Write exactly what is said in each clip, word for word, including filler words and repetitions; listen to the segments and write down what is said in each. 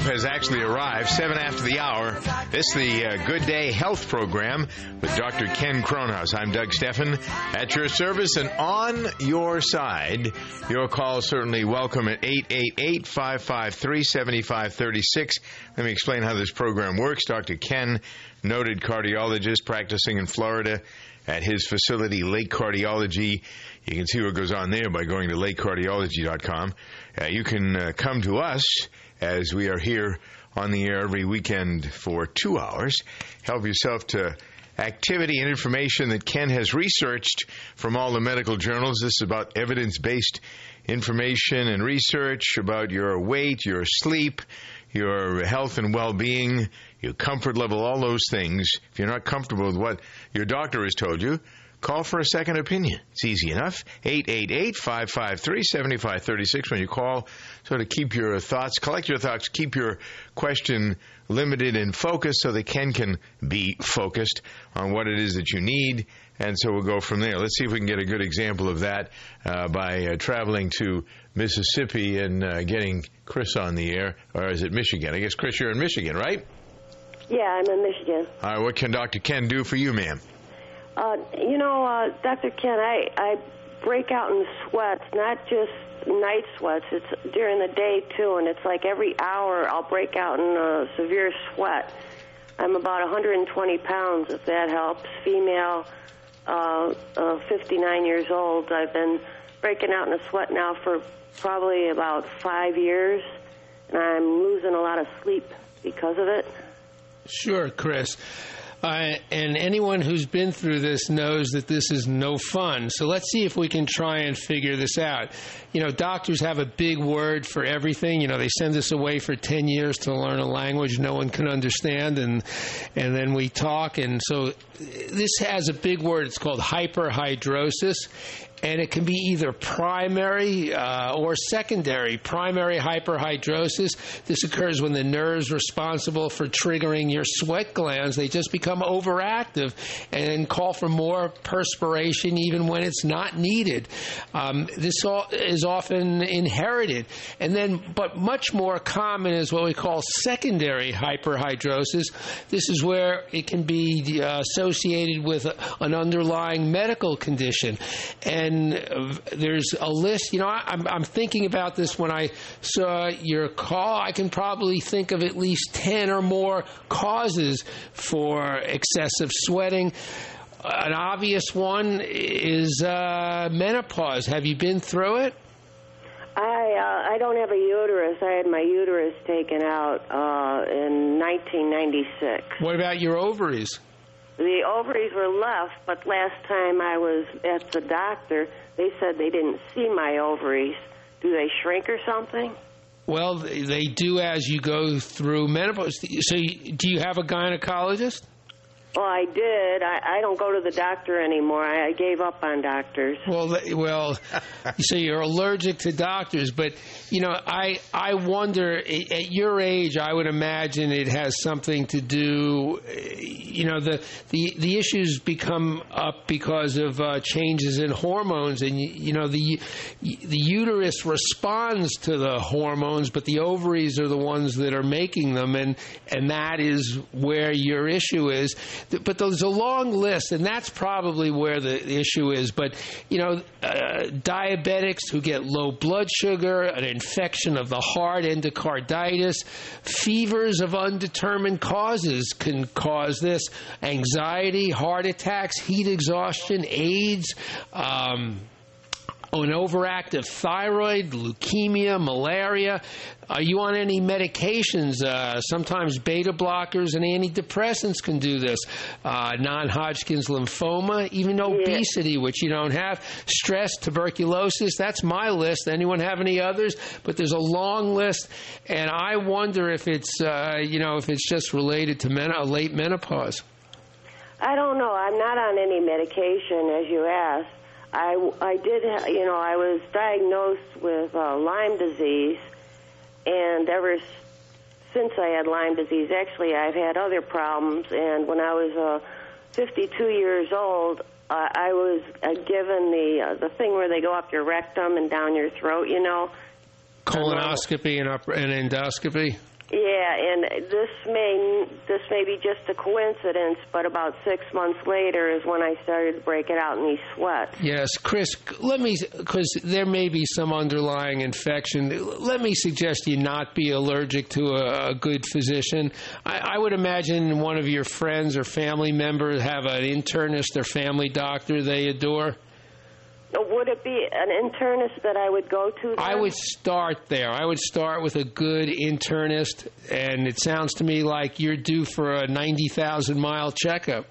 has actually arrived, seven after the hour. This is the uh, Good Day Health Program with Doctor Ken Kronhaus. I'm Doug Steffen at your service and on your side. Your call is certainly welcome at eight eight eight, five five three, seven five three six. Let me explain how this program works. Doctor Ken, noted cardiologist practicing in Florida at his facility, Lake Cardiology. You can see what goes on there by going to lake cardiology dot com. Uh, you can uh, come to us as we are here on the air every weekend for two hours. Help yourself to activity and information that Ken has researched from all the medical journals. This is about evidence-based information and research about your weight, your sleep, your health and well-being, your comfort level, all those things. If you're not comfortable with what your doctor has told you, call for a second opinion. It's easy enough. eight eight eight, five five three, seven five three six. When you call, so to keep your thoughts, collect your thoughts, keep your question limited and focused so that Ken can be focused on what it is that you need. And so we'll go from there. Let's see if we can get a good example of that uh, by uh, traveling to Mississippi and uh, getting Chris on the air. Or is it Michigan? I guess, Chris, you're in Michigan, right? Yeah, I'm in Michigan. All right, what can Doctor Ken do for you, ma'am? Uh, you know, uh, Doctor Ken, I, I break out in sweats, not just night sweats. It's during the day, too, and it's like every hour I'll break out in a severe sweat. I'm about one hundred twenty pounds, if that helps. Female, uh, uh, fifty-nine years old. I've been breaking out in a sweat now for probably about five years, and I'm losing a lot of sleep because of it. Sure, Chris. Uh, and anyone who's been through this knows that this is no fun. So let's see if we can try and figure this out. You know, doctors have a big word for everything. You know, they send us away for ten years to learn a language no one can understand, and and then we talk. And so this has a big word. It's called hyperhidrosis. And it can be either primary uh, or secondary. Primary hyperhidrosis, this occurs when the nerves responsible for triggering your sweat glands, they just become overactive and call for more perspiration even when it's not needed. Um, this all is often inherited. And then, but much more common is what we call secondary hyperhidrosis. This is where it can be uh, associated with a, an underlying medical condition. And And there's a list, you know, I'm, I'm thinking about this when I saw your call. I can probably think of at least ten or more causes for excessive sweating. An obvious one is uh, menopause. Have you been through it? I uh, I don't have a uterus. I had my uterus taken out uh, in nineteen ninety-six. What about your ovaries? The ovaries were left, but last time I was at the doctor, they said they didn't see my ovaries. Do they shrink or something? Well, they do as you go through menopause. So do you have a gynecologist? Well, I did. I, I don't go to the doctor anymore. I, I gave up on doctors. Well, well, so you're allergic to doctors, but you know, I I wonder at your age, I would imagine it has something to do. You know, the the the issues become up because of uh, changes in hormones, and you know the the uterus responds to the hormones, but the ovaries are the ones that are making them, and and that is where your issue is. But there's a long list, and that's probably where the issue is. But, you know, uh, diabetics who get low blood sugar, an infection of the heart, endocarditis, fevers of undetermined causes can cause this, anxiety, heart attacks, heat exhaustion, AIDS, um, an overactive thyroid, leukemia, malaria. Are you on any medications? Uh, sometimes beta blockers and antidepressants can do this. Uh, non-Hodgkin's lymphoma, even obesity, yeah. which you don't have. Stress, tuberculosis, that's my list. Anyone have any others? But there's a long list, and I wonder if it's, uh, you know, if it's just related to men- late menopause. I don't know. I'm not on any medication, as you asked. I, I did, you know, I was diagnosed with uh, Lyme disease, and ever since I had Lyme disease, actually I've had other problems, and when I was uh, fifty-two years old, uh, I was uh, given the uh, the thing where they go up your rectum and down your throat, you know. Colonoscopy and, up, and endoscopy? Yeah, and this may this may be just a coincidence, but about six months later is when I started breaking out in these sweats. Yes, Chris, let me, because there may be some underlying infection, let me suggest you not be allergic to a, a good physician. I, I would imagine one of your friends or family members have an internist or family doctor they adore. Would it be an internist that I would go to then? I would start there. I would start with a good internist, and it sounds to me like you're due for a ninety thousand mile checkup.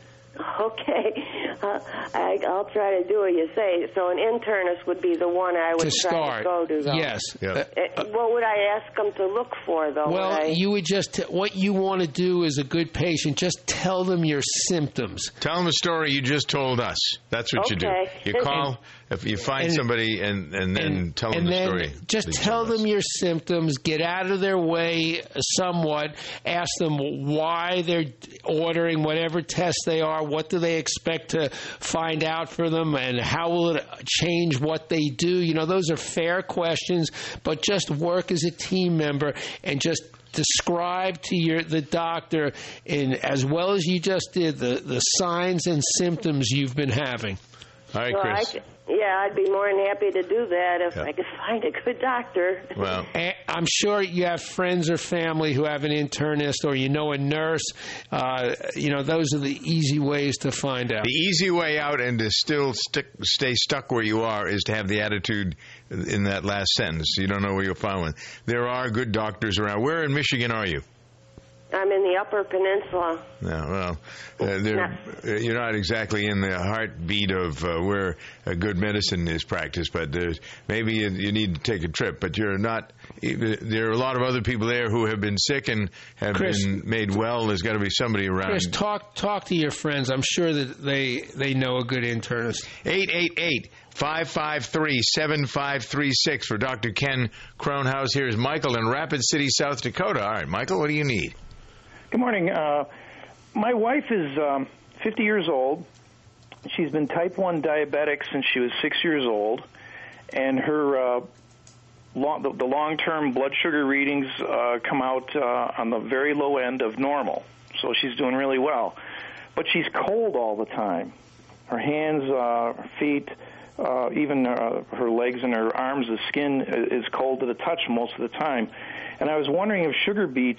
Okay. Uh, I, I'll try to do what you say. So an internist would be the one I would to try start. to go to, though. Yes. Yeah. Uh, what would I ask them to look for, though? Well, I... you would just, what you want to do as a good patient, just tell them your symptoms. Tell them the story you just told us. That's what Okay. you do. You call, if you find and, somebody, and, and then and, tell them and the then story. Just tell them your symptoms, get out of their way somewhat, ask them why they're ordering whatever tests they are, what do they expect to find out for them, and how will it change what they do. You know, those are fair questions, but just work as a team member and just describe to your the doctor, in as well as you just did, the, the signs and symptoms you've been having. All right, well, Chris. I, yeah, I'd be more than happy to do that if Yeah. I could find a good doctor. Well, And I'm sure you have friends or family who have an internist, or you know a nurse. Uh, you know, those are the easy ways to find out. the easy way out and to still stick, stay stuck where you are is to have the attitude in that last sentence. You don't know where you'll find one. There are good doctors around. Where in Michigan are you? I'm in the Upper Peninsula. No, well, uh, they're- uh, you're not exactly in the heartbeat of uh, where a good medicine is practiced, but there's, maybe you, you need to take a trip. But you're not. There are a lot of other people there who have been sick and have Chris, been made well. There's got to be somebody around. Chris, talk talk to your friends. I'm sure that they they know a good internist. eight eight eight, five five three, seven five three six for Doctor Ken Kronhaus. Here's Michael in Rapid City, South Dakota. All right, Michael, what do you need? Good morning. Uh, my wife is um, fifty years old. She's been type one diabetic since she was six years old, and her uh, long, the, the long-term blood sugar readings uh, come out uh, on the very low end of normal. So she's doing really well. But she's cold all the time. Her hands, uh, her feet, uh, even uh, her legs and her arms, the skin is cold to the touch most of the time. And I was wondering if sugar beets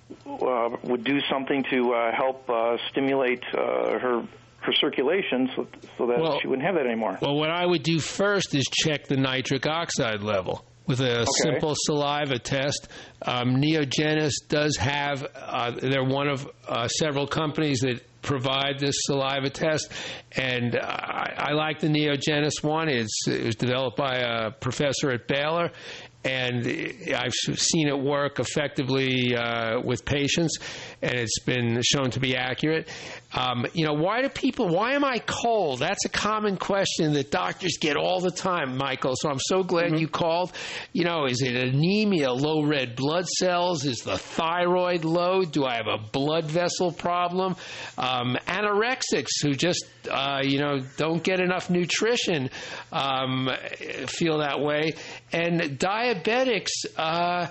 Uh, would do something to uh, help uh, stimulate uh, her her circulation, so, so that Well- she wouldn't have that anymore. Well, what I would do first is check the nitric oxide level with a Okay. simple saliva test. Um, Neogenis does have, uh, they're one of uh, several companies that provide this saliva test, and I, I like the Neogenis one. It's, it was developed by a professor at Baylor, and I've seen it work effectively uh, with patients, and it's been shown to be accurate. Um, you know, why do people, why am I cold? That's a common question that doctors get all the time, Michael, so I'm so glad mm-hmm. you called. You know, is it anemia, low red blood cells? Is the thyroid low? Do I have a blood vessel problem? Um, anorexics who just, uh, you know, don't get enough nutrition um, feel that way. And diabetics uh,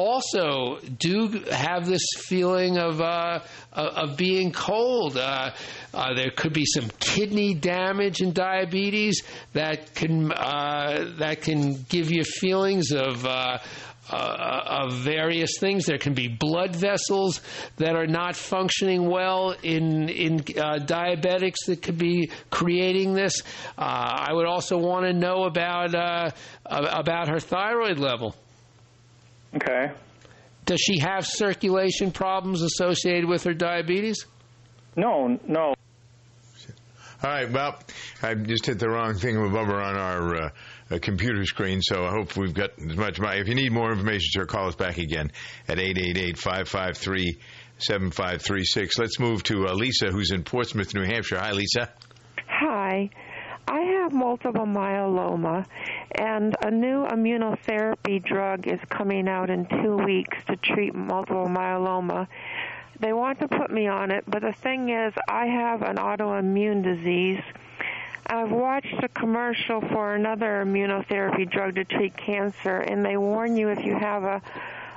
also do have this feeling of uh, of being cold. Uh, uh, there could be some kidney damage in diabetes that can uh, that can give you feelings of. Uh, Uh, of various things. There can be blood vessels that are not functioning well in in uh, diabetics that could be creating this. Uh, I would also want to know about uh, about her thyroid level. Okay. Does she have circulation problems associated with her diabetes? No, no. All right, well, I just hit the wrong thing above her on our uh, uh, computer screen, so I hope we've got as much. If you need more information, sir, call us back again at eight eight eight, five five three, seven five three six. Let's move to uh, Lisa, who's in Portsmouth, New Hampshire. Hi, Lisa. Hi. I have multiple myeloma, and a new immunotherapy drug is coming out in two weeks to treat multiple myeloma. They want to put me on it, but the thing is, I have an autoimmune disease. I've watched a commercial for another immunotherapy drug to treat cancer, and they warn you if you have a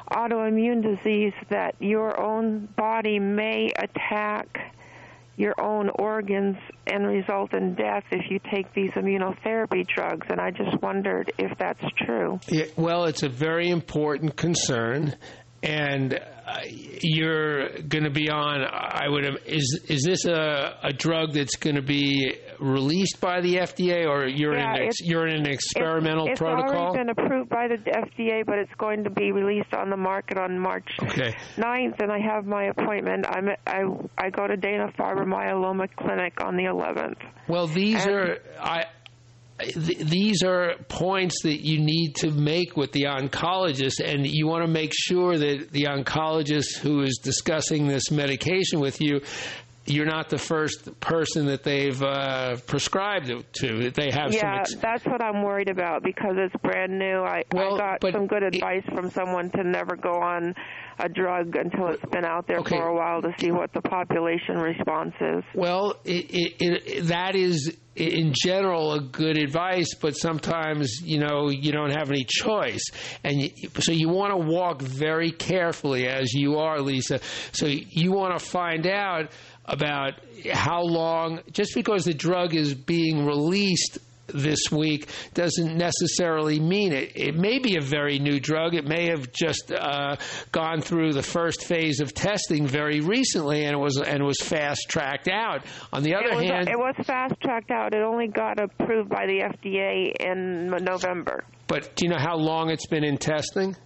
autoimmune disease that your own body may attack your own organs and result in death if you take these immunotherapy drugs, and I just wondered if that's true. Yeah, well, it's a very important concern, and uh, you're going to be on, I would, is is this a, a drug that's going to be released by the F D A, or you're, yeah, in, an ex, you're in an experimental it's, it's protocol? It's already been approved by the F D A, but it's going to be released on the market on March okay. ninth, and I have my appointment. I'm, I, I go to Dana-Farber Myeloma Clinic on the eleventh. Well, these and, are... I. These are points that you need to make with the oncologist, and you want to make sure that the oncologist who is discussing this medication with you, you're not the first person that they've uh, prescribed it to. That they have yeah, some. Ex- that's what I'm worried about because it's brand new. I, well, I got some good advice it, from someone to never go on a drug until it's been out there okay. for a while to see what the population response is. Well, it, it, it, that is in general a good advice, but sometimes, you know, you don't have any choice. And you, so you want to walk very carefully, as you are, Lisa. So you want to find out about how long, just because the drug is being released this week doesn't necessarily mean it. It may be a very new drug. It may have just uh, gone through the first phase of testing very recently, and it was and was fast tracked out. On the other it was, hand, it was fast tracked out. It only got approved by the F D A in November. But do you know how long it's been in testing?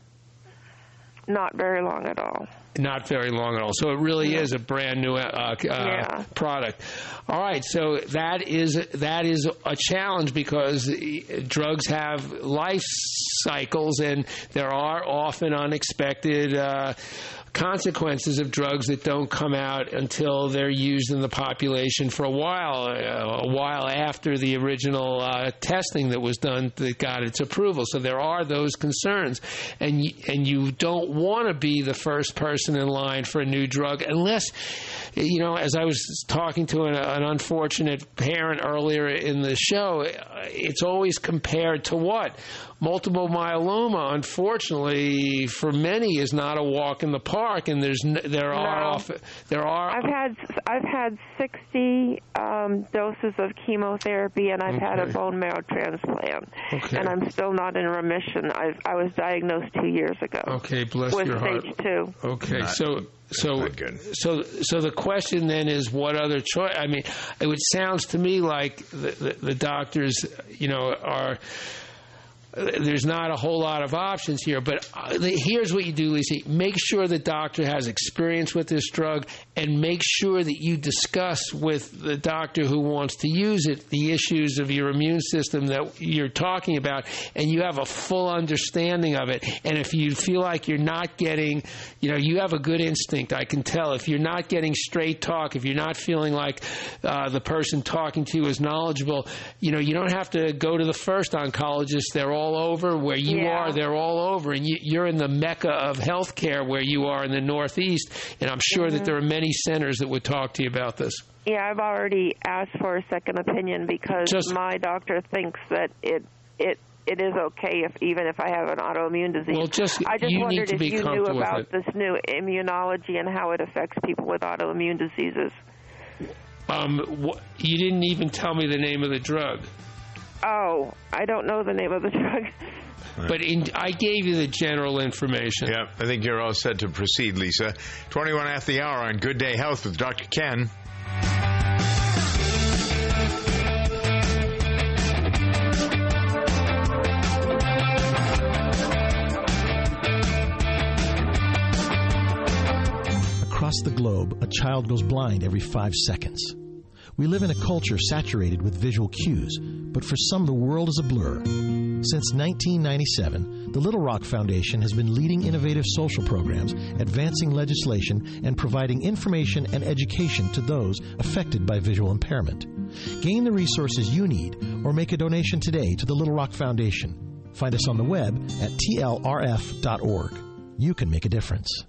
Not very long at all. Not very long at all. So it really is a brand new uh, uh, yeah. product. All right. So that is that is a challenge because drugs have life cycles, and there are often unexpected uh, consequences of drugs that don't come out until they're used in the population for a while, uh, a while after the original uh, testing that was done that got its approval. So there are those concerns, and y- and you don't want to be the first person in line for a new drug unless, you know, as I was talking to an, an unfortunate parent earlier in the show, it's always compared to what? Multiple myeloma, unfortunately, for many, is not a walk in the park, and there's n- there no. are often, there are. I've had I've had sixty um, doses of chemotherapy, and I've okay. had a bone marrow transplant, okay. and I'm still not in remission. I I was diagnosed two years ago. Okay, bless with your heart. stage two. Okay, Not, so. So, so, so the question then is, what other choice? I mean, it would sounds to me like the, the, the doctors, you know, are. There's not a whole lot of options here, but here's what you do, Lisa. Make sure the doctor has experience with this drug, and make sure that you discuss with the doctor who wants to use it the issues of your immune system that you're talking about, and you have a full understanding of it. And if you feel like you're not getting, you know, you have a good instinct, I can tell. If you're not getting straight talk, if you're not feeling like uh, the person talking to you is knowledgeable, you know, you don't have to go to the first oncologist. They're all all over. Where you yeah. are, they're all over. And you, you're in the mecca of healthcare where you are in the Northeast, and I'm sure mm-hmm. that there are many centers that would talk to you about this. Yeah, I've already asked for a second opinion because Just, my doctor thinks that it it it is okay if even if I have an autoimmune disease. Well, just, I just you wondered need to if be you knew comfortable about with this new immunology and how it affects people with autoimmune diseases. Um, wh- you didn't even tell me the name of the drug. Oh, I don't know the name of the drug. But in, I gave you the general information. Yeah, I think you're all set to proceed, Lisa. twenty-one after the hour on Good Day Health with Doctor Ken. Across the globe, a child goes blind every five seconds. We live in a culture saturated with visual cues, but for some the world is a blur. Since nineteen ninety-seven, the Little Rock Foundation has been leading innovative social programs, advancing legislation, and providing information and education to those affected by visual impairment. Gain the resources you need or make a donation today to the Little Rock Foundation. Find us on the web at T L R F dot org. You can make a difference.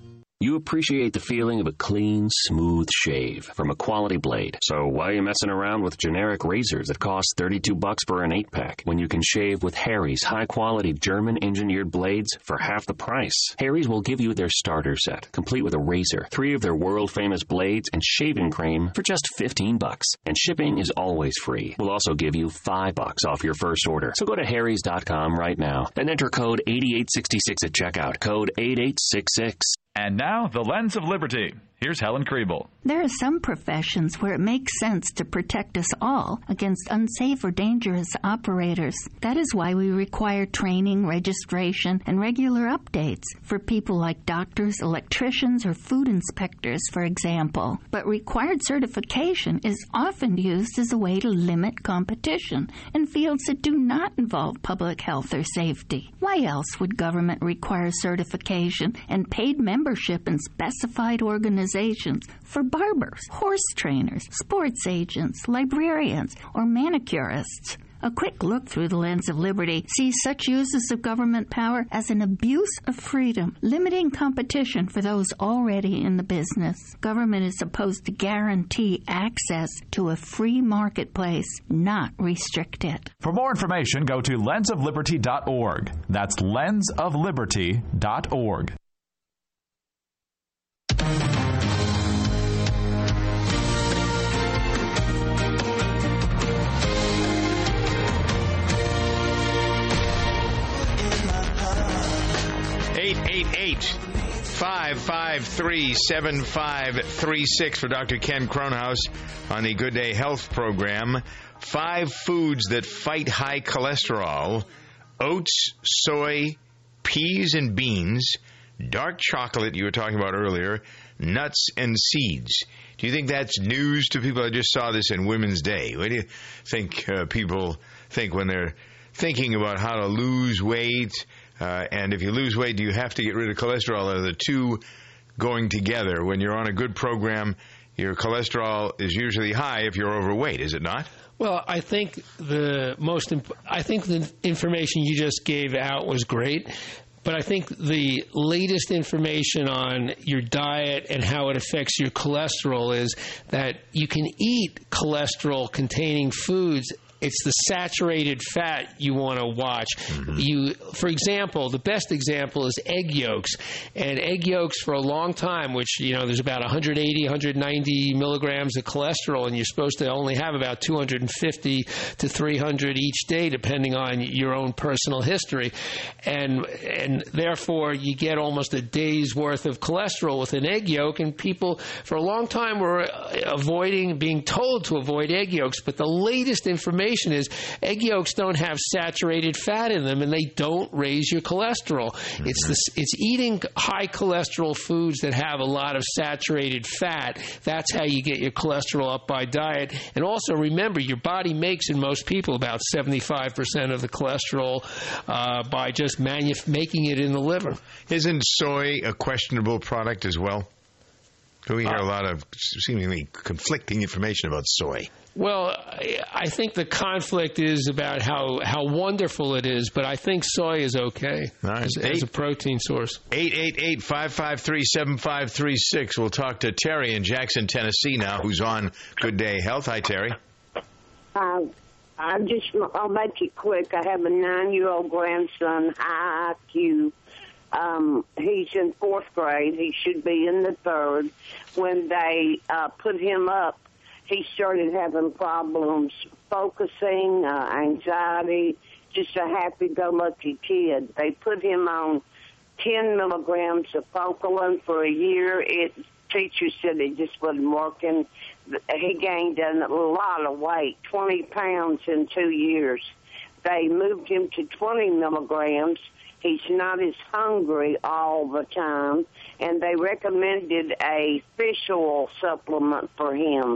you appreciate the feeling of a clean, smooth shave from a quality blade. So why are you messing around with generic razors that cost thirty-two bucks for an eight-pack when you can shave with Harry's high-quality German-engineered blades for half the price? Harry's will give you their starter set, complete with a razor, three of their world-famous blades, and shaving cream for just fifteen bucks. And shipping is always free. We'll also give you five bucks off your first order. So go to harrys dot com right now and enter code eighty-eight sixty-six at checkout. Code eighty-eight sixty-six. And now, the Lens of Liberty. Here's Helen Kriebel. There are some professions where it makes sense to protect us all against unsafe or dangerous operators. That is why we require training, registration, and regular updates for people like doctors, electricians, or food inspectors, for example. But required certification is often used as a way to limit competition in fields that do not involve public health or safety. Why else would government require certification and paid membership in specified organizations for barbers, horse trainers, sports agents, librarians, or manicurists? A quick look through the Lens of Liberty sees such uses of government power as an abuse of freedom, limiting competition for those already in the business. Government is supposed to guarantee access to a free marketplace, not restrict it. For more information, go to lens of liberty dot org. That's lens of liberty dot org. eight eight eight, five five three, seven five three six for Doctor Ken Kronhaus on the Good Day Health program. Five foods that fight high cholesterol: oats, soy, peas and beans, dark chocolate you were talking about earlier, nuts and seeds. Do you think that's news to people? I just saw this in Women's Day. What do you think uh, people think when they're thinking about how to lose weight? Uh, and if you lose weight, do you have to get rid of cholesterol? Are the two going together? When you're on a good program, your cholesterol is usually high if you're overweight, is it not? Well, I think the most imp- I think the information you just gave out was great. But I think the latest information on your diet and how it affects your cholesterol is that you can eat cholesterol-containing foods. It's the saturated fat you want to watch. Mm-hmm. You, for example, the best example is egg yolks. And egg yolks for a long time, which, you know, there's about one eighty, one ninety milligrams of cholesterol, and you're supposed to only have about two fifty to three hundred each day, depending on your own personal history. And and therefore, you get almost a day's worth of cholesterol with an egg yolk, and people for a long time were avoiding, being told to avoid egg yolks. But the latest information is egg yolks don't have saturated fat in them, and they don't raise your cholesterol. Mm-hmm. It's the, it's eating high cholesterol foods that have a lot of saturated fat. That's how you get your cholesterol up by diet. And also remember, your body makes in most people about seventy-five percent of the cholesterol uh, by just manuf- making it in the liver. Isn't soy a questionable product as well? We hear a lot of seemingly conflicting information about soy. Well, I think the conflict is about how, how wonderful it is, but I think soy is okay right. as, as a protein source. eight eight eight, five five three, seven five three six. We'll talk to Terry in Jackson, Tennessee now, who's on Good Day Health. Hi, Terry. Uh, I just, I'll make it quick. I have a nine-year-old grandson, high I Q. Um, he's in fourth grade. He should be in the third. When they uh, put him up, he started having problems focusing, uh, anxiety, just a happy-go-lucky kid. They put him on ten milligrams of Focalin for a year. It teachers said it just wasn't working. He gained a lot of weight, twenty pounds in two years. They moved him to twenty milligrams. He's not as hungry all the time, and they recommended a fish oil supplement for him.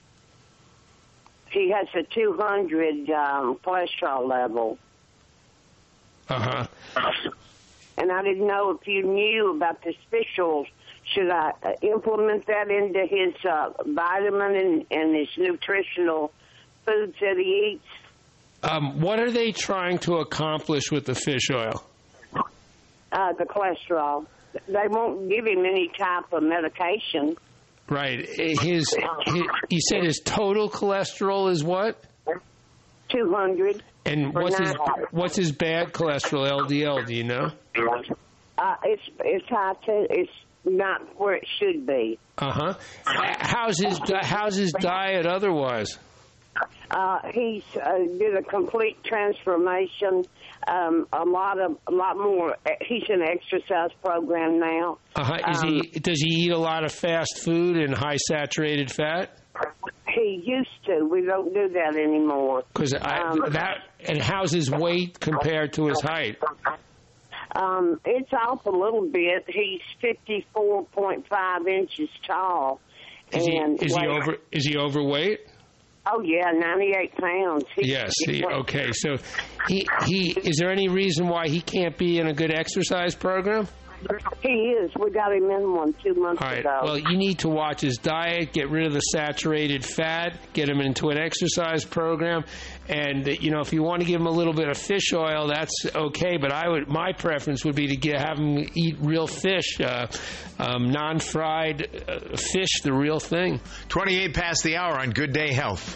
He has a two hundred um, cholesterol level. Uh-huh. And I didn't know if you knew about this fish oil. Should I uh, implement that into his uh, vitamin and, and his nutritional foods that he eats? Um, what are they trying to accomplish with the fish oil? Uh, the cholesterol. they won't give him any type of medication. Right. His, his you said his total cholesterol is what? two hundred. And what's his what's his bad cholesterol, L D L? Do you know? Uh, it's it's high too. It's not where it should be. Uh huh. How's his how's his diet otherwise? Uh, he's uh, did a complete transformation. Um, a lot of a lot more. He's in an exercise program now. Uh huh. Is um, he does he eat a lot of fast food and high saturated fat? He used to. We don't do that anymore. Because um, that and how's his weight compared to his height? Um, it's off a little bit. He's fifty-four point five inches tall. Is and he is he over is he overweight? Oh yeah, ninety-eight pounds. He, yes. He, okay. So, he he is there any reason why he can't be in a good exercise program? He is. We got him in one two months All right. ago. Well, you need to watch his diet, get rid of the saturated fat, get him into an exercise program, and you know if you want to give him a little bit of fish oil, that's okay. But I would, my preference would be to get have him eat real fish, uh, um, non-fried uh, fish, the real thing. twenty-eight past the hour on Good Day Health.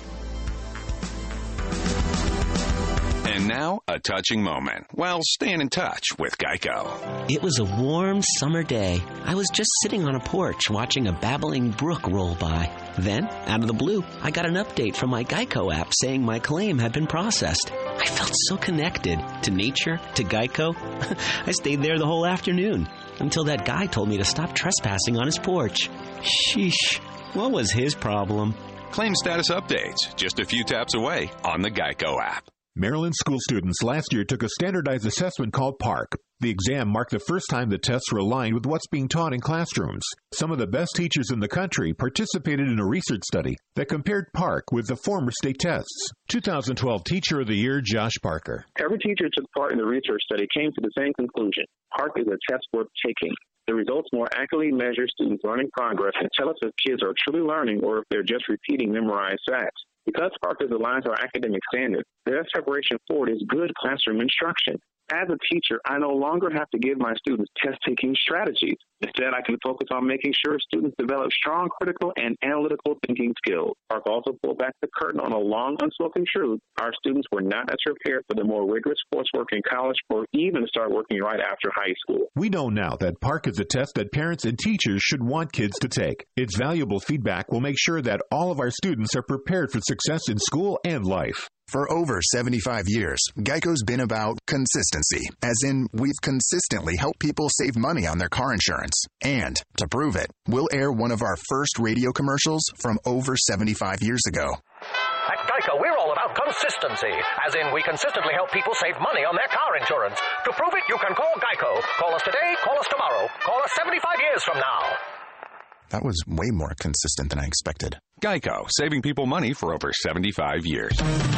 And now, a touching moment. Well, staying in touch with Geico. It was a warm summer day. I was just sitting on a porch watching a babbling brook roll by. Then, out of the blue, I got an update from my Geico app saying my claim had been processed. I felt so connected to nature, to Geico. I stayed there the whole afternoon until that guy told me to stop trespassing on his porch. Sheesh, what was his problem? Claim status updates just a few taps away on the Geico app. Maryland school students last year took a standardized assessment called PARCC. The exam marked the first time the tests were aligned with what's being taught in classrooms. Some of the best teachers in the country participated in a research study that compared PARCC with the former state tests. two thousand twelve Teacher of the Year, Josh Parker. Every teacher who took part in the research study came to the same conclusion. PARCC is a test worth taking. The results more accurately measure students' learning progress and tell us if kids are truly learning or if they're just repeating memorized facts. Because PARCC is aligned to our academic standards, their separation forward is good classroom instruction. As a teacher, I no longer have to give my students test-taking strategies. Instead, I can focus on making sure students develop strong critical and analytical thinking skills. PARCC also pulled back the curtain on a long unspoken truth. Our students were not as prepared for the more rigorous coursework in college or even to start working right after high school. We know now that PARCC is a test that parents and teachers should want kids to take. Its valuable feedback will make sure that all of our students are prepared for success in school and life. For over seventy-five years, Geico's been about consistency, as in we've consistently helped people save money on their car insurance. And to prove it, we'll air one of our first radio commercials from over seventy-five years ago. At Geico, we're all about consistency, as in we consistently help people save money on their car insurance. To prove it, you can call Geico. Call us today, call us tomorrow, call us seventy-five years from now. That was way more consistent than I expected. Geico, saving people money for over seventy-five years.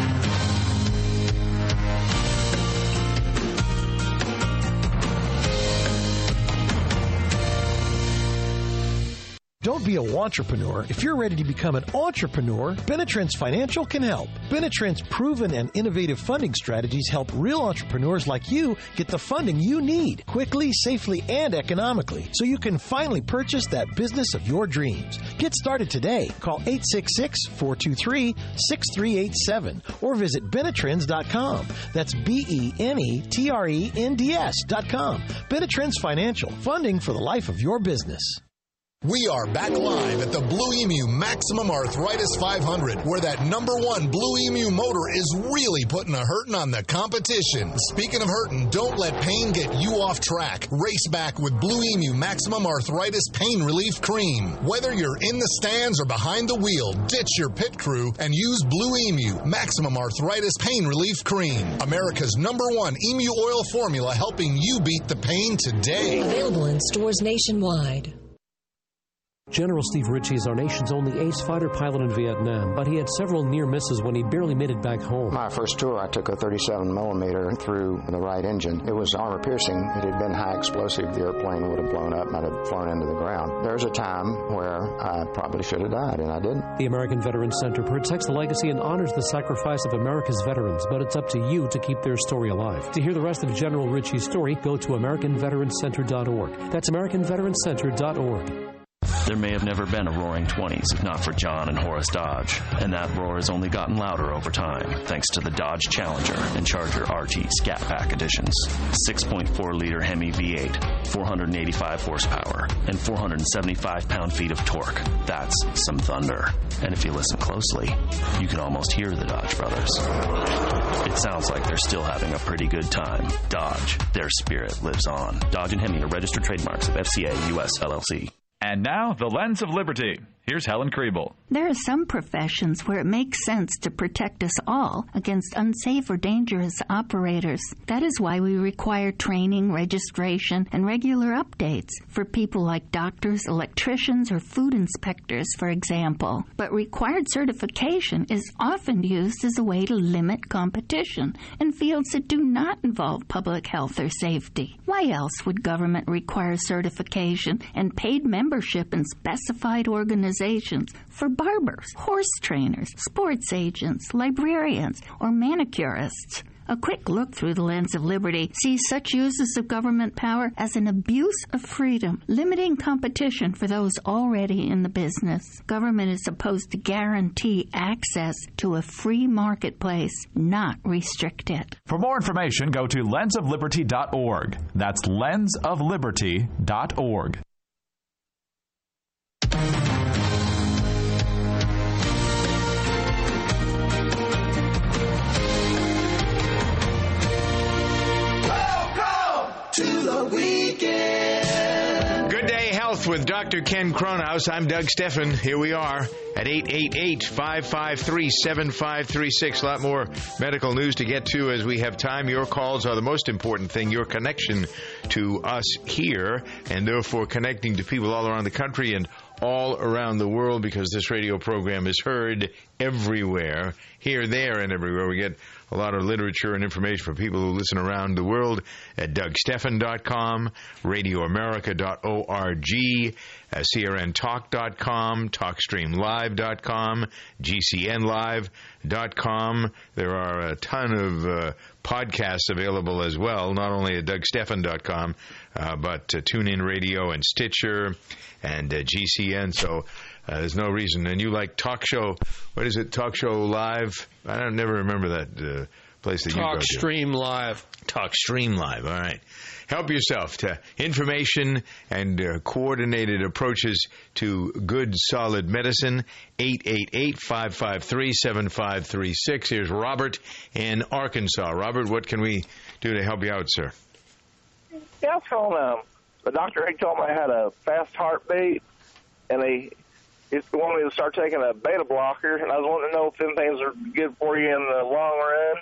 Don't be a wantrepreneur. If you're ready to become an entrepreneur, Benetrends Financial can help. Benetrends' proven and innovative funding strategies help real entrepreneurs like you get the funding you need quickly, safely, and economically so you can finally purchase that business of your dreams. Get started today. Call eight six six, four two three, six three eight seven or visit Benetrends dot com. That's B E N E T R E N D S dot com. Benetrends Financial, funding for the life of your business. We are back live at the Blue Emu Maximum Arthritis five hundred, where that number one Blue Emu motor is really putting a hurtin' on the competition. Speaking of hurtin', don't let pain get you off track. Race back with Blue Emu Maximum Arthritis Pain Relief Cream. Whether you're in the stands or behind the wheel, ditch your pit crew and use Blue Emu Maximum Arthritis Pain Relief Cream. America's number one emu oil formula, helping you beat the pain today. Available in stores nationwide. General Steve Ritchie is our nation's only ace fighter pilot in Vietnam, but he had several near misses when he barely made it back home. My first tour, I took a thirty-seven millimeter through the right engine. It was armor piercing. It had been high explosive. The airplane would have blown up and I'd have flown into the ground. There was a time where I probably should have died, and I didn't. The American Veterans Center protects the legacy and honors the sacrifice of America's veterans, but it's up to you to keep their story alive. To hear the rest of General Ritchie's story, go to American Veterans Center dot org. That's American Veterans Center dot org. There may have never been a Roaring Twenties if not for John and Horace Dodge, and that roar has only gotten louder over time thanks to the Dodge Challenger and Charger R T Scat Pack editions. six point four liter Hemi V eight, four hundred eighty-five horsepower, and four hundred seventy-five pound-feet of torque. That's some thunder. And if you listen closely, you can almost hear the Dodge brothers. It sounds like they're still having a pretty good time. Dodge, their spirit lives on. Dodge and Hemi are registered trademarks of F C A U S L L C. And now, the Lens of Liberty. Here's Helen Kriebel. There are some professions where it makes sense to protect us all against unsafe or dangerous operators. That is why we require training, registration, and regular updates for people like doctors, electricians, or food inspectors, for example. But required certification is often used as a way to limit competition in fields that do not involve public health or safety. Why else would government require certification and paid membership in specified organizations for barbers, horse trainers, sports agents, librarians, or manicurists? A quick look through the Lens of Liberty sees such uses of government power as an abuse of freedom, limiting competition for those already in the business. Government is supposed to guarantee access to a free marketplace, not restrict it. For more information, go to lens of liberty dot org. That's lens of liberty dot org. To the weekend. Good Day Health with Doctor Ken Cronhaus. I'm Doug Steffen. Here we are at eight eight eight, five five three, seven five three six. A lot more medical news to get to as we have time. Your calls are the most important thing. Your connection to us here, and therefore connecting to people all around the country and all around the world, because this radio program is heard everywhere, here, there, and everywhere. We get a lot of literature and information from people who listen around the world at doug steffen dot com, radio america dot org, uh, c r n talk dot com, talk stream live dot com, g c n live dot com. There are a ton of uh, podcasts available as well, not only at doug steffen dot com, uh, but uh, TuneIn Radio and Stitcher and uh, G C N. So uh, there's no reason. And you like Talk Show, what is it, Talk Show Live? I don't never remember that uh, place that you go to. Talk Stream Live. Talk Stream Live, all right. Help yourself to information and uh, coordinated approaches to good, solid medicine. eight eight eight, five five three, seven five three six. Here's Robert in Arkansas. Robert, what can we do to help you out, sir? Yeah, I was calling. Um, the doctor had told me I had a fast heartbeat, and they he wanted me to start taking a beta blocker, and I was wanting to know if them things are good for you in the long run.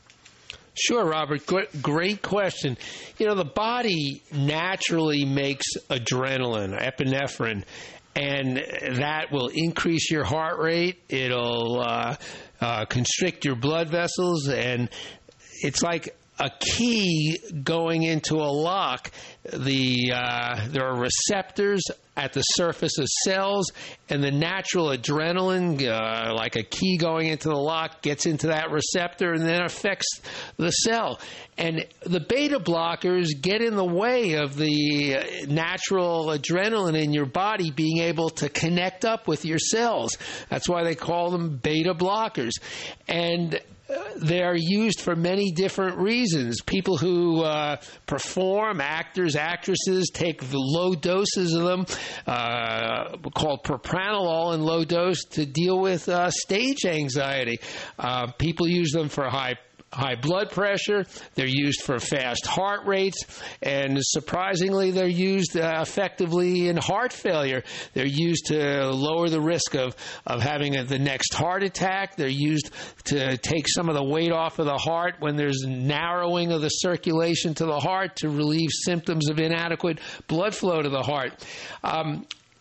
Sure, Robert. Great question. You know, the body naturally makes adrenaline, epinephrine, and that will increase your heart rate. It'll uh, uh, constrict your blood vessels, and it's like a key going into a lock. The uh, there are receptors at the surface of cells, and the natural adrenaline, uh, like a key going into the lock, gets into that receptor and then affects the cell. And the beta blockers get in the way of the natural adrenaline in your body being able to connect up with your cells. That's why they call them beta blockers. And they're used for many different reasons. People who uh, perform, actors, actresses, take the low doses of them, uh, called propranolol in low dose, to deal with uh, stage anxiety. Uh, people use them for high high blood pressure. They're used for fast heart rates, and surprisingly, they're used uh, effectively in heart failure. They're used to lower the risk of, of having a, the next heart attack. They're used to take some of the weight off of the heart when there's narrowing of the circulation to the heart, to relieve symptoms of inadequate blood flow to the heart. Um,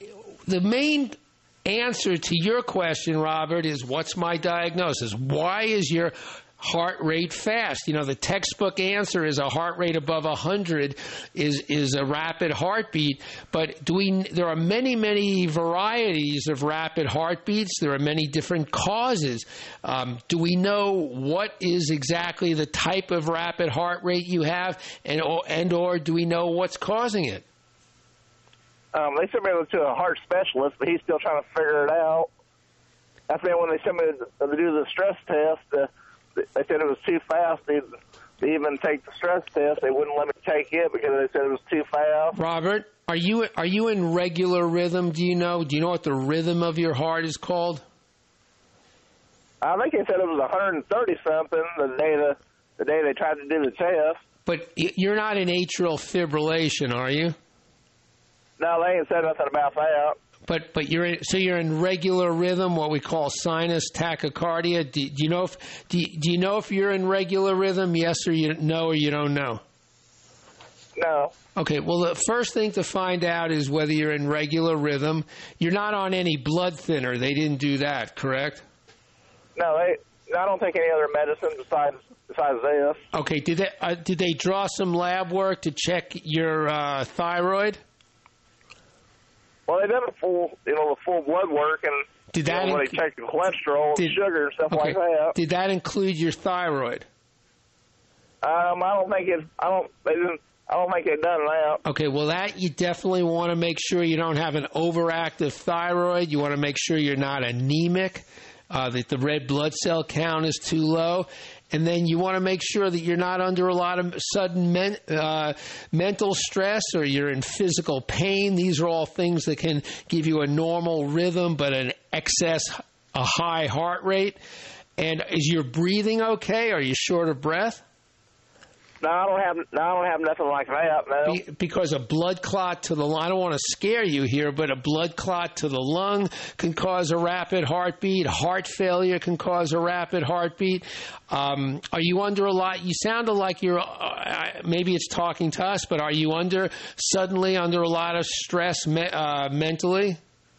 the main answer to your question, Robert, is what's my diagnosis? Why is your heart rate fast? You know, the textbook answer is a heart rate above one hundred is is a rapid heartbeat. But do we? There are many, many varieties of rapid heartbeats. There are many different causes. Um, do we know what is exactly the type of rapid heart rate you have, and or, and or do we know what's causing it? Um, they sent me to a heart specialist, but he's still trying to figure it out. After that, when they sent me to, to do the stress test, uh, they said it was too fast to, to even take the stress test. They wouldn't let me take it because they said it was too fast. Robert, are you are you in regular rhythm? Do you know? Do you know what the rhythm of your heart is called? I think they said it was one hundred thirty something the day the the day they tried to do the test. But you're not in atrial fibrillation, are you? No, they ain't said nothing about that. But but you're in, so you're in regular rhythm, what we call sinus tachycardia. Do, do you know if do you, do you know if you're in regular rhythm? Yes or you no or you don't know? No. Okay. Well, the first thing to find out is whether you're in regular rhythm. You're not on any blood thinner. They didn't do that, correct? No, they. I don't take any other medicine besides besides this. Okay. Did they uh, did they draw some lab work to check your uh, thyroid? Well, they did a full, you know, the full blood work, and did that you know, when inc- they checked the cholesterol did, and sugar and stuff okay. like that. Did that include your thyroid? Um, I don't think it. I don't. They didn't. I don't think they've done that. Okay, well, that you definitely want to make sure you don't have an overactive thyroid. You want to make sure you're not anemic, uh, that the red blood cell count is too low. And then you want to make sure that you're not under a lot of sudden men, uh, mental stress or you're in physical pain. These are all things that can give you a normal rhythm, but an excess, a high heart rate. And is your breathing okay? Are you short of breath? No, I don't have. No, I don't have nothing like that. No. Be, because a blood clot to the lung. I don't want to scare you here, but a blood clot to the lung can cause a rapid heartbeat. Heart failure can cause a rapid heartbeat. Um, are you under a lot? You sounded like you're. Uh, maybe it's talking to us, but are you under suddenly under a lot of stress me, uh, mentally?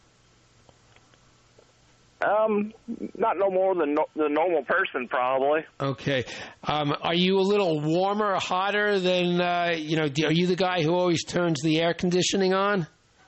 Um, not no more than no, the normal person, probably. Okay. Um, are you a little warmer or hotter than, uh, you know, are you the guy who always turns the air conditioning on?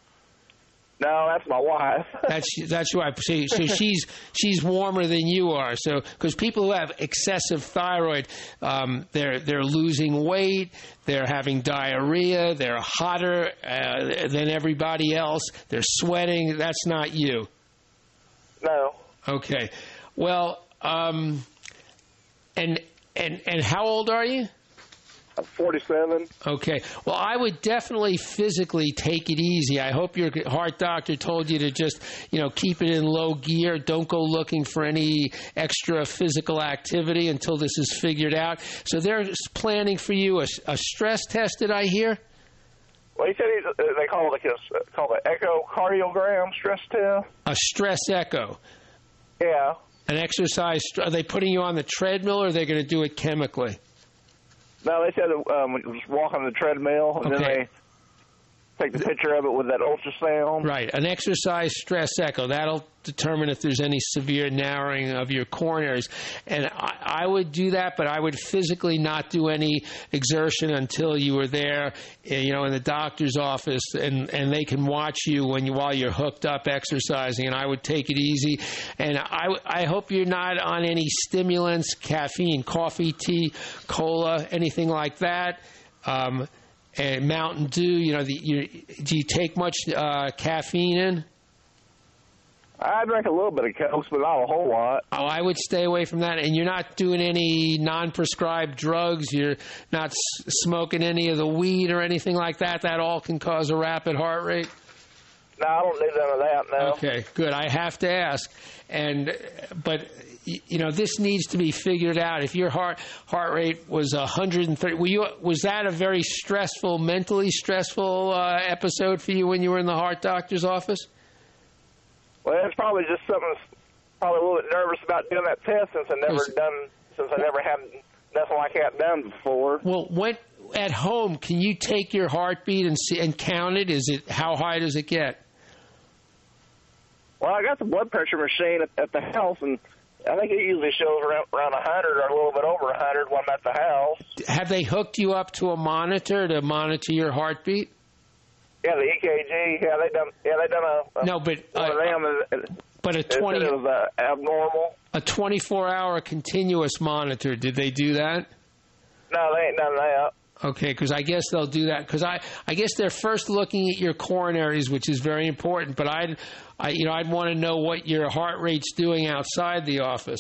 No, that's my wife. that's that's why. So, so she's she's warmer than you are. So because people who have excessive thyroid, um, they're they're losing weight, they're having diarrhea, they're hotter uh, than everybody else, they're sweating. That's not you. No. Okay. Well, um, and and and how old are you? I'm forty-seven. Okay. Well, I would definitely physically take it easy. I hope your heart doctor told you to just, you know, keep it in low gear. Don't go looking for any extra physical activity until this is figured out. So they're planning for you a, a stress test, did I hear? Well, he said he's, uh, they call it like a called an echocardiogram stress test. A stress echo. Yeah. An exercise. Are they putting you on the treadmill, or are they going to do it chemically? No, they said um, just walk on the treadmill, and okay. then they take the picture of it with that ultrasound. Right. An exercise stress echo. That'll determine if there's any severe narrowing of your coronaries. And I, I would do that, but I would physically not do any exertion until you were there, you know, in the doctor's office, and, and they can watch you when you while you're hooked up exercising. And I would take it easy. And I, I hope you're not on any stimulants, caffeine, coffee, tea, cola, anything like that. Um, and Mountain Dew, you know, the, you, do you take much uh, caffeine in? I drink a little bit of Coke, but not a whole lot. Oh, I would stay away from that. And you're not doing any non-prescribed drugs. You're not s- smoking any of the weed or anything like that. That all can cause a rapid heart rate. No, I don't do none of that, no. Okay, good. I have to ask. And, but, you know, this needs to be figured out. If your heart heart rate was one hundred thirty, were you, was that a very stressful, mentally stressful uh, episode for you when you were in the heart doctor's office? Well, it's probably just something, probably a little bit nervous about doing that test since I never done, since I never had nothing like that done before. Well, when, at home, can you take your heartbeat and see, and count it? Is it, how high does it get? Well, I got the blood pressure machine at, at the house, and I think it usually shows around around one hundred or a little bit over one hundred when I'm at the house. Have they hooked you up to a monitor to monitor your heartbeat? Yeah, the E K G. Yeah, they done. Yeah, they done a. a no, but one uh, of them. Is, but a twenty. It was uh, abnormal. A twenty-four hour continuous monitor. Did they do that? No, they ain't done that. Okay, because I guess they'll do that. Because I, I guess they're first looking at your coronaries, which is very important. But I'd, I, you know, I'd want to know what your heart rate's doing outside the office.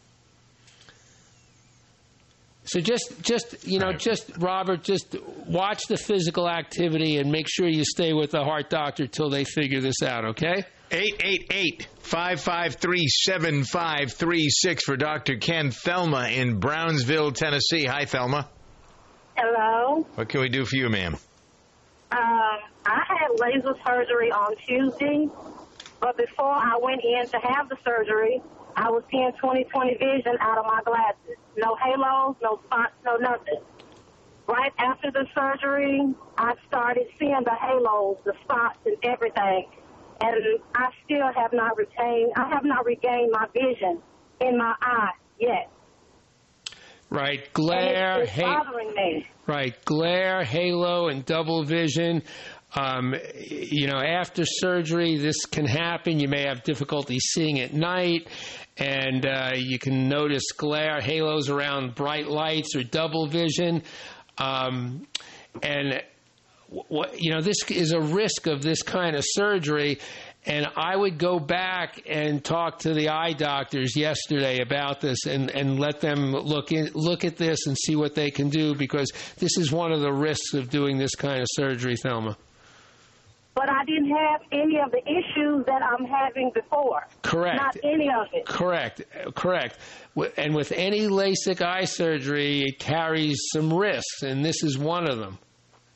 So just, just you know, right. just Robert, just watch the physical activity and make sure you stay with the heart doctor till they figure this out. Okay. eight eight eight, five five three, seven five three six for Doctor Ken. Thelma in Brownsville, Tennessee. Hi, Thelma. Hello. What can we do for you, ma'am? Um, I had laser surgery on Tuesday, but before I went in to have the surgery, I was seeing twenty twenty vision out of my glasses. No halos, no spots, no nothing. Right after the surgery, I started seeing the halos, the spots, and everything. And I still have not retained, I have not regained my vision in my eye yet. Right, glare, and it's, it's bothering me. Right, glare, halo, and double vision. Um, you know, after surgery, this can happen. You may have difficulty seeing at night, and uh, you can notice glare, halos around bright lights, or double vision. Um, and what, you know, this is a risk of this kind of surgery. And I would go back and talk to the eye doctors yesterday about this and, and let them look in, look at this and see what they can do, because this is one of the risks of doing this kind of surgery, Thelma. But I didn't have any of the issues that I'm having before. Correct. Not any of it. Correct. Correct. And with any LASIK eye surgery, it carries some risks, and this is one of them.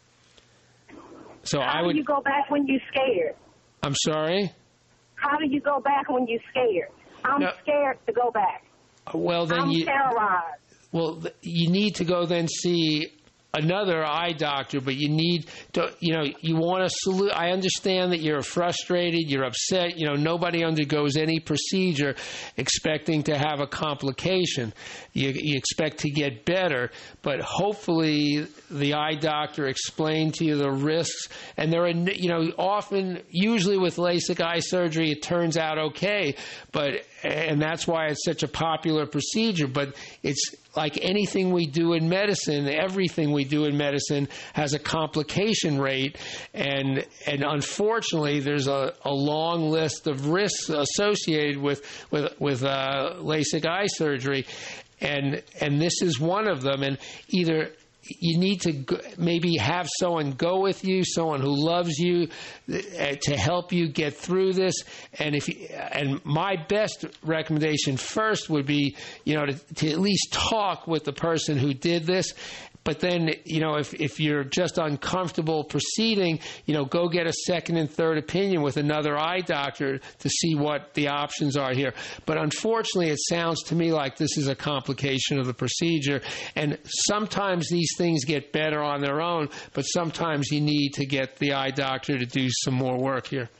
So How I would. do you go back when you're scared? I'm sorry? How do you go back when you're scared? I'm no. scared to go back. Well, then I'm you. terrorized. Well, you need to go then see another eye doctor, but you need to, you know, you want to salute. I understand that you're frustrated, you're upset. You know, nobody undergoes any procedure expecting to have a complication. You, you expect to get better, but hopefully the eye doctor explained to you the risks. And there are, you know, often, usually with LASIK eye surgery, it turns out okay, but and that's why it's such a popular procedure. But it's like anything we do in medicine, everything we do in medicine has a complication rate, and and unfortunately, there's a, a long list of risks associated with with with uh, LASIK eye surgery, and and this is one of them. And either you need to go, maybe have someone go with you, someone who loves you, uh, to help you get through this. And if you, and my best recommendation first would be, you know, to, to at least talk with the person who did this. But then, you know, if, if you're just uncomfortable proceeding, you know, go get a second and third opinion with another eye doctor to see what the options are here. But unfortunately, it sounds to me like this is a complication of the procedure. And sometimes these things get better on their own, but sometimes you need to get the eye doctor to do some more work here.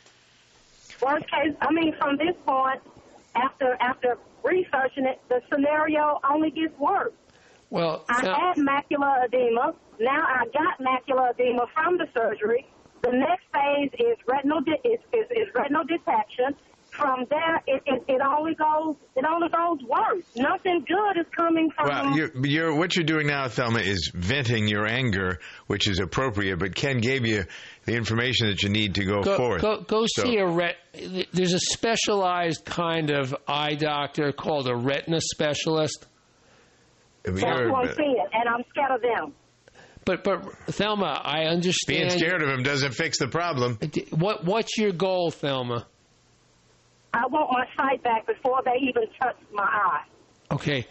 Worst case, I mean, from this point, after after researching it, the scenario only gets worse. Well, I now, had macular edema. Now I got macular edema from the surgery. The next phase is retinal de- is, is, is retinal detection. From there, it, it, it only goes it only goes worse. Nothing good is coming from. Well, you're, you're, what you're doing now, Thelma, is venting your anger, which is appropriate. But Ken gave you the information that you need to go, go forward. Go, go so. see a ret. There's a specialized kind of eye doctor called a retina specialist. That's what I'm seeing, and I'm scared of them. But, but Thelma, I understand. Being scared of him doesn't fix the problem. What, what's your goal, Thelma? I want my sight back before they even touch my eye. Okay.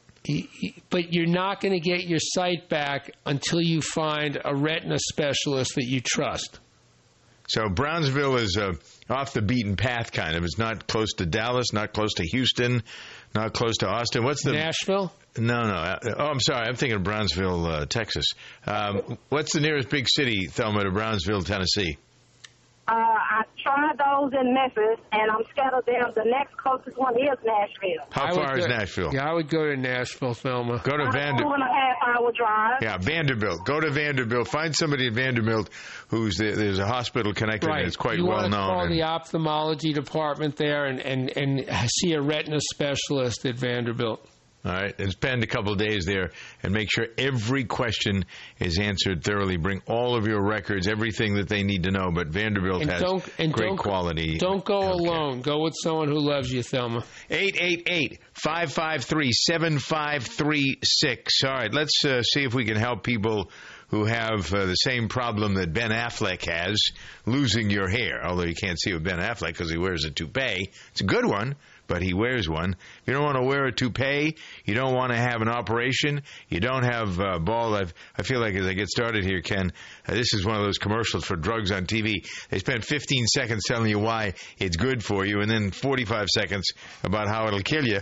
But you're not going to get your sight back until you find a retina specialist that you trust. So Brownsville is uh, off the beaten path, kind of. It's not close to Dallas, not close to Houston, not close to Austin. What's the Nashville? No, no. Uh, oh, I'm sorry. I'm thinking of Brownsville, uh, Texas. Um, what's the nearest big city, Thelma, to Brownsville, Tennessee? Uh, I tried those in Memphis, and I'm scared of them. The next closest one is Nashville. How I far would is go- Nashville? Yeah, I would go to Nashville, Thelma. Go to Two Vanderbilt. and a half hour drive. Yeah, Vanderbilt. Go to Vanderbilt. Find somebody at Vanderbilt who's the, there's a hospital connected Right. and it's quite you well want to known. call and- the ophthalmology department there and, and, and see a retina specialist at Vanderbilt. All right, and spend a couple of days there and make sure every question is answered thoroughly. Bring all of your records, everything that they need to know. But Vanderbilt And has don't and great don't, quality. Don't go alone. Go with someone who loves you, Thelma. eight eight eight, five five three, seven five three six. All right, let's uh, see if we can help people who have uh, the same problem that Ben Affleck has, losing your hair. Although you can't see it with Ben Affleck because he wears a toupee. It's a good one, but he wears one. You don't want to wear a toupee. You don't want to have an operation. You don't have uh, bald. I've, I feel like as I get started here, Ken, uh, this is one of those commercials for drugs on T V. They spend fifteen seconds telling you why it's good for you, and then forty-five seconds about how it'll kill you.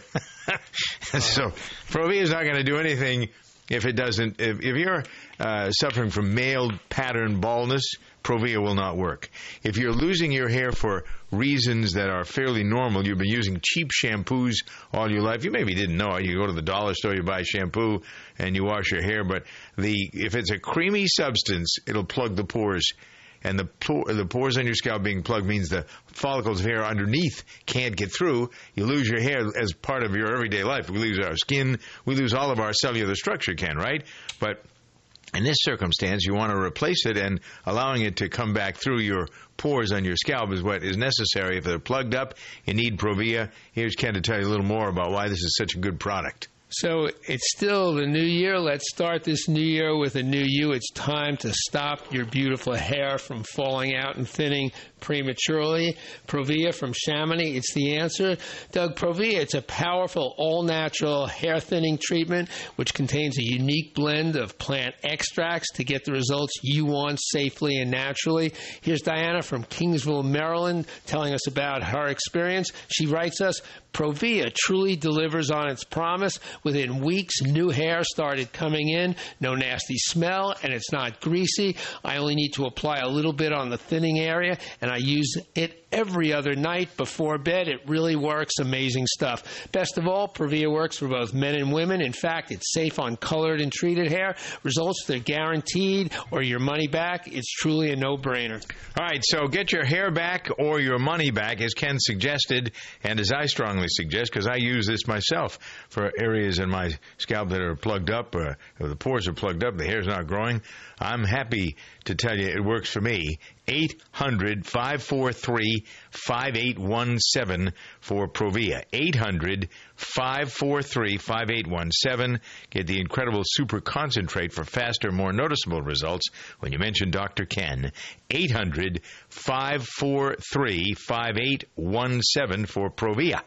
So Provia is not going to do anything if it doesn't. If, if you're uh, suffering from male pattern baldness, Provia will not work. If you're losing your hair for reasons that are fairly normal, you've been using cheap shampoos all your life. You maybe didn't know it. You go to the dollar store, you buy shampoo, and you wash your hair. But the if it's a creamy substance, it'll plug the pores. And the por- the pores on your scalp being plugged means the follicles of hair underneath can't get through. You lose your hair as part of your everyday life. We lose our skin. We lose all of our cellular structure, Ken, right? But in this circumstance, you want to replace it, and allowing it to come back through your pores on your scalp is what is necessary. If they're plugged up, you need Provia. Here's Ken to tell you a little more about why this is such a good product. So it's still the new year. Let's start this new year with a new you. It's time to stop your beautiful hair from falling out and thinning prematurely. Provia from Chamonix, it's the answer. Doug, Provia, it's a powerful, all-natural hair thinning treatment which contains a unique blend of plant extracts to get the results you want safely and naturally. Here's Diana from Kingsville, Maryland, telling us about her experience. She writes us, Provia truly delivers on its promise. Within weeks, new hair started coming in, no nasty smell, and it's not greasy. I only need to apply a little bit on the thinning area, and I use it every other night before bed. It really works. Amazing stuff. Best of all, Provia works for both men and women. In fact, it's safe on colored and treated hair. Results, they're guaranteed, or your money back. It's truly a no-brainer. All right, so get your hair back or your money back, as Ken suggested, and as I strongly suggest, because I use this myself for areas in my scalp that are plugged up, or the pores are plugged up, the hair's not growing. I'm happy to tell you it works for me. eight hundred, five four three, five eight one seven for Provia. eight hundred, five four three, five eight one seven. Get the incredible super concentrate for faster, more noticeable results when you mention Doctor Ken. eight hundred, five four three, five eight one seven for Provia.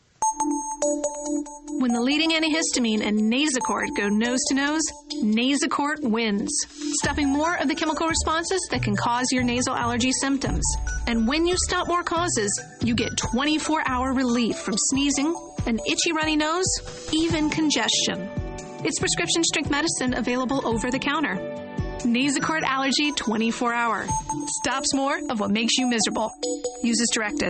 When the leading antihistamine and Nasacort go nose-to-nose, Nasacort wins, stopping more of the chemical responses that can cause your nasal allergy symptoms. And when you stop more causes, you get twenty-four hour relief from sneezing, an itchy runny nose, even congestion. It's prescription strength medicine available over the counter. Nasacort Allergy twenty-four hour. Stops more of what makes you miserable. Use as directed.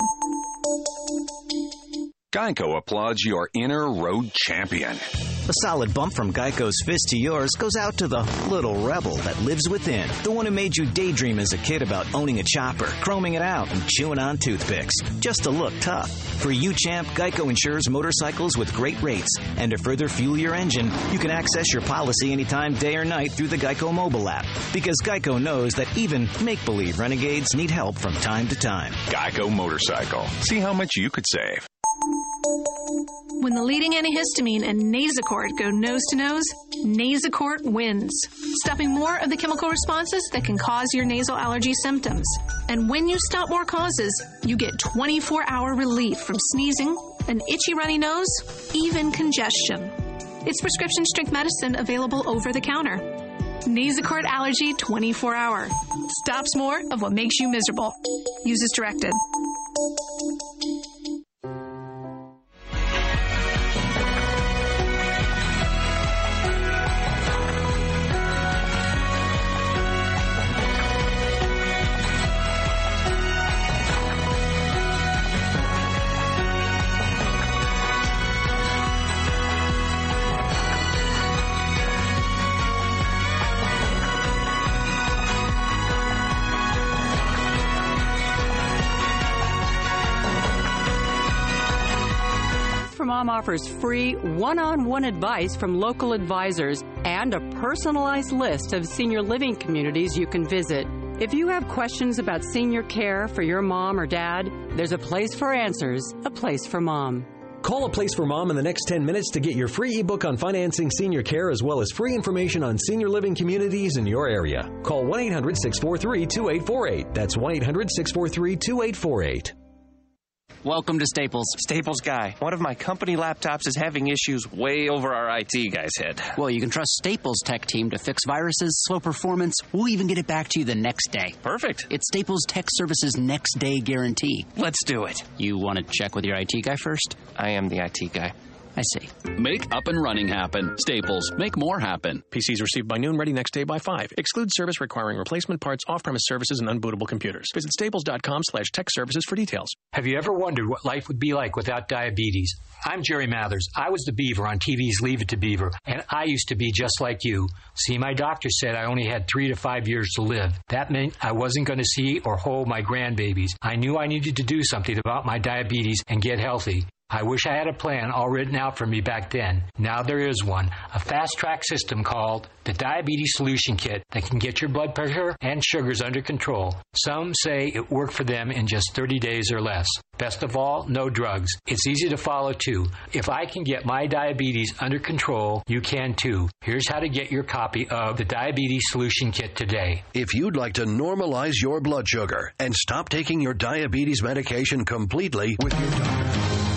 Geico applauds your inner road champion. A solid bump from Geico's fist to yours goes out to the little rebel that lives within. The one who made you daydream as a kid about owning a chopper, chroming it out, and chewing on toothpicks. Just to look tough. For you, champ, Geico insures motorcycles with great rates. And to further fuel your engine, you can access your policy anytime, day or night through the Geico mobile app. Because Geico knows that even make-believe renegades need help from time to time. Geico Motorcycle. See how much you could save. When the leading antihistamine and Nasacort go nose-to-nose, Nasacort wins, stopping more of the chemical responses that can cause your nasal allergy symptoms. And when you stop more causes, you get twenty-four hour relief from sneezing, an itchy runny nose, even congestion. It's prescription strength medicine available over the counter. Nasacort Allergy twenty-four hour. Stops more of what makes you miserable. Use as directed. for Mom offers free one-on-one advice from local advisors and a personalized list of senior living communities you can visit. If you have questions about senior care for your mom or dad, there's a place for answers, a place for Mom. Call A Place for Mom in the next ten minutes to get your free ebook on financing senior care as well as free information on senior living communities in your area. Call one eight hundred six four three two eight four eight. That's one eight hundred six four three two eight four eight. Welcome to Staples. Staples Guy. One of my company laptops is having issues way over our I T guy's head. Well, you can trust Staples tech team to fix viruses, slow performance. We'll even get it back to you the next day. Perfect. It's Staples Tech Services next day guarantee. Let's do it. You want to check with your I T guy first? I am the I T guy. I see. Make up and running happen. Staples. Make more happen. P Cs received by noon, ready next day by five. Exclude service requiring replacement parts, off-premise services, and unbootable computers. Visit staples.com slash tech services for details. Have you ever wondered what life would be like without diabetes? I'm Jerry Mathers. I was the Beaver on T V's Leave It to Beaver, and I used to be just like you. See, my doctor said I only had three to five years to live. That meant I wasn't going to see or hold my grandbabies. I knew I needed to do something about my diabetes and get healthy. I wish I had a plan all written out for me back then. Now there is one, a fast-track system called the Diabetes Solution Kit that can get your blood pressure and sugars under control. Some say it worked for them in just thirty days or less. Best of all, no drugs. It's easy to follow, too. If I can get my diabetes under control, you can, too. Here's how to get your copy of the Diabetes Solution Kit today. If you'd like to normalize your blood sugar and stop taking your diabetes medication completely with your doctor.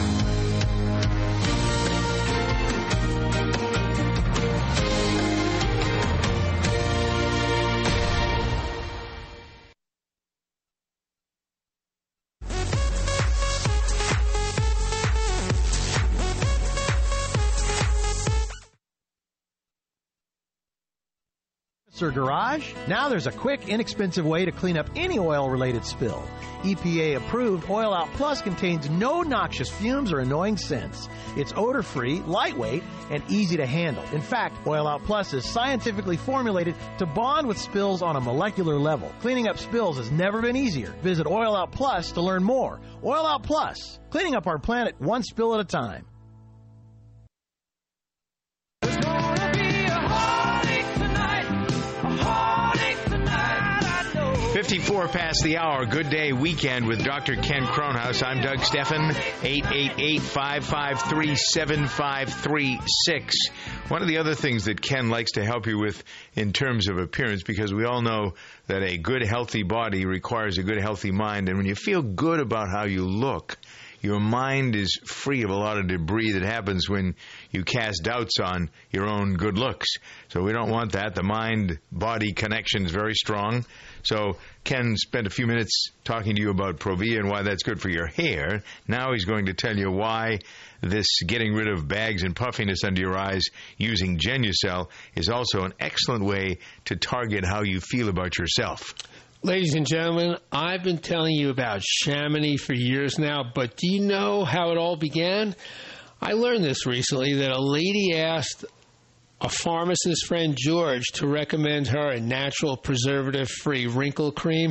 Or garage? Now there's a quick, inexpensive way to clean up any oil-related spill. E P A-approved Oil Out Plus contains no noxious fumes or annoying scents. It's odor-free, lightweight, and easy to handle. In fact, Oil Out Plus is scientifically formulated to bond with spills on a molecular level. Cleaning up spills has never been easier. Visit Oil Out Plus to learn more. Oil Out Plus, cleaning up our planet one spill at a time. fifty-four past the hour. Good day weekend with Doctor Ken Kronhaus. I'm Doug Steffen. eight eight eight, five five three, seven five three six. One of the other things that Ken likes to help you with in terms of appearance, because we all know that a good, healthy body requires a good, healthy mind. And when you feel good about how you look, your mind is free of a lot of debris that happens when you cast doubts on your own good looks. So we don't want that. The mind-body connection is very strong. So Ken spent a few minutes talking to you about Provia and why that's good for your hair. Now he's going to tell you why this getting rid of bags and puffiness under your eyes using Genucel is also an excellent way to target how you feel about yourself. Ladies and gentlemen, I've been telling you about Chamonix for years now, but do you know how it all began? I learned this recently, that a lady asked a pharmacist friend, George, to recommend her a natural preservative-free wrinkle cream.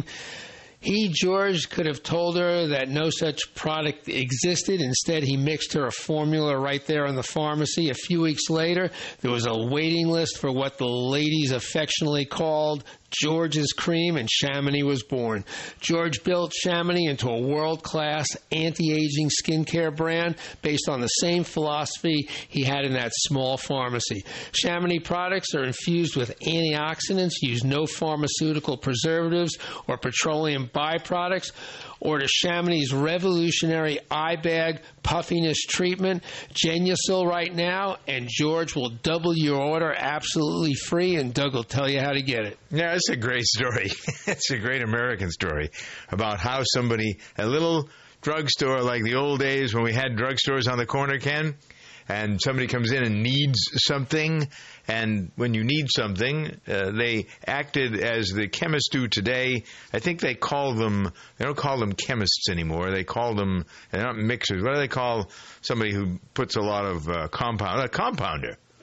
He, George, could have told her that no such product existed. Instead, he mixed her a formula right there in the pharmacy. A few weeks later, there was a waiting list for what the ladies affectionately called George's Cream, and Chamonix was born. George built Chamonix into a world-class anti-aging skincare brand based on the same philosophy he had in that small pharmacy. Chamonix products are infused with antioxidants, use no pharmaceutical preservatives or petroleum byproducts. Order Chamonix's revolutionary eye bag puffiness treatment, Genucel, right now, and George will double your order absolutely free, and Doug will tell you how to get it. Yeah, it's a great story. It's a great American story about how somebody, a little drugstore like the old days when we had drugstores on the corner, Ken, and somebody comes in and needs something, and when you need something, uh, they acted as the chemists do today. I think they call them, they don't call them chemists anymore. They call them, they're not mixers. What do they call somebody who puts a lot of uh, compound? A compounder.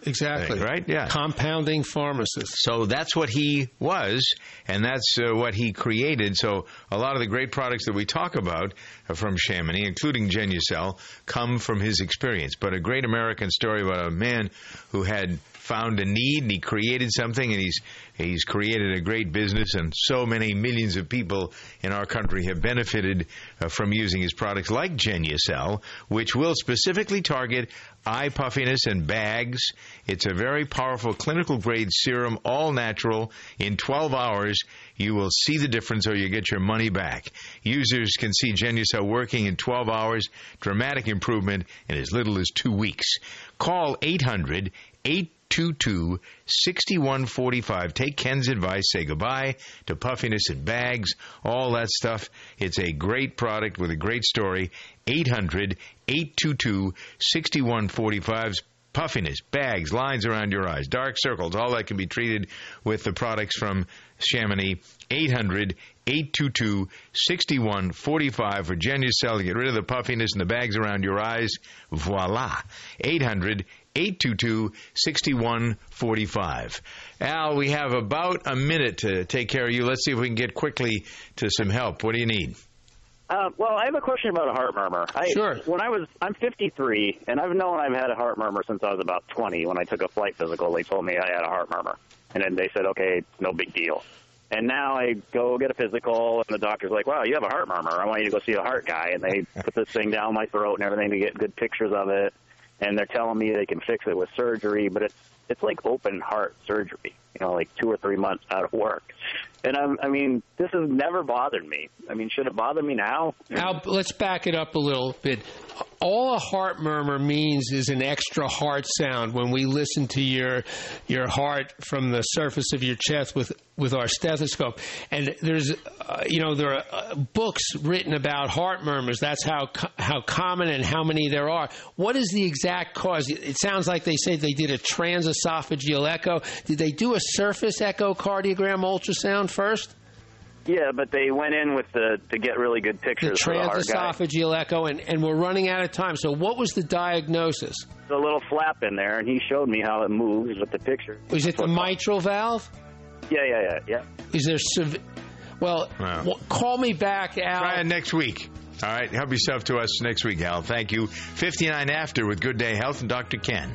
Exactly. thing, right? Yeah. Compounding pharmacist. So that's what he was, and that's uh, what he created. So a lot of the great products that we talk about uh, from Chamonix, including Genucel, come from his experience. But a great American story about a man who had found a need, and he created something, and he's he's created a great business, and so many millions of people in our country have benefited uh, from using his products like Genucel, which will specifically target eye puffiness and bags. It's a very powerful clinical-grade serum, all natural. In twelve hours, you will see the difference or you get your money back. Users can see Genucel working in twelve hours, dramatic improvement in as little as two weeks. Call eight hundred, eight two two, six one four five. Take Ken's advice. Say goodbye to puffiness and bags, all that stuff. It's a great product with a great story. eight hundred, eight two two, six one four five. Puffiness, bags, lines around your eyes, dark circles, all that can be treated with the products from Chamonix. eight hundred, eight two two, six one four five for Genucel to get rid of the puffiness and the bags around your eyes. Voila. eight hundred, eight two two, six one four five. Al, we have about a minute to take care of you. Let's see if we can get quickly to some help. What do you need? Uh, well, I have a question about a heart murmur. I, sure. When I was, I'm fifty-three, and I've known I've had a heart murmur since I was about twenty. When I took a flight physical, they told me I had a heart murmur. And then they said, okay, it's no big deal. And now I go get a physical, and the doctor's like, wow, you have a heart murmur. I want you to go see a heart guy. And they put this thing down my throat and everything to get good pictures of it. And they're telling me they can fix it with surgery, but it's it's like open heart surgery, you know, like two or three months out of work. And, I'm, I mean, this has never bothered me. I mean, should it bother me now? Al, let's back it up a little bit. All a heart murmur means is an extra heart sound when we listen to your your heart from the surface of your chest with, with our stethoscope. And there's, uh, you know, there are uh, books written about heart murmurs. That's how co- how common and how many there are. What is the exact cause? It sounds like they say they did a transesophageal echo. Did they do a surface echocardiogram ultrasound first? Yeah, but they went in with the to get really good pictures. The transesophageal echo, and, and we're running out of time. So what was the diagnosis? The little flap in there, and he showed me how it moves with the picture. Was it the mitral valve? Yeah, yeah, yeah, yeah. Is there... Sev- well, Wow. w- call me back, Al. Try it next week. All right, help yourself to us next week, Al. Thank you. fifty-nine After with Good Day Health and Doctor Ken.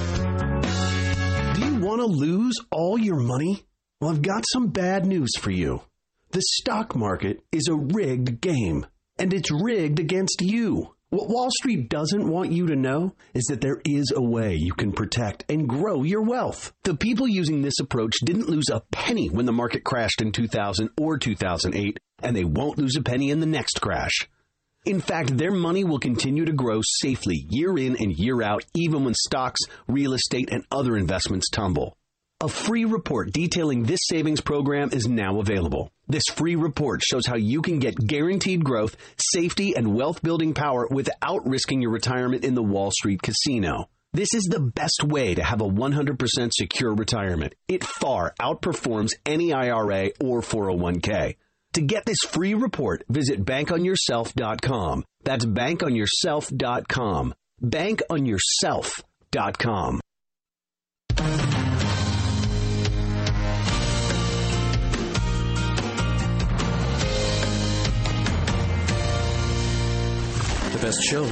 Do you want to lose all your money? Well, I've got some bad news for you. The stock market is a rigged game, and it's rigged against you. What Wall Street doesn't want you to know is that there is a way you can protect and grow your wealth. The people using this approach didn't lose a penny when the market crashed in two thousand or two thousand eight, and they won't lose a penny in the next crash. In fact, their money will continue to grow safely year in and year out, even when stocks, real estate, and other investments tumble. A free report detailing this savings program is now available. This free report shows how you can get guaranteed growth, safety, and wealth-building power without risking your retirement in the Wall Street casino. This is the best way to have a one hundred percent secure retirement. It far outperforms any I R A or four oh one k. To get this free report, visit bank on yourself dot com. That's bank on yourself dot com. bank on yourself dot com. The best show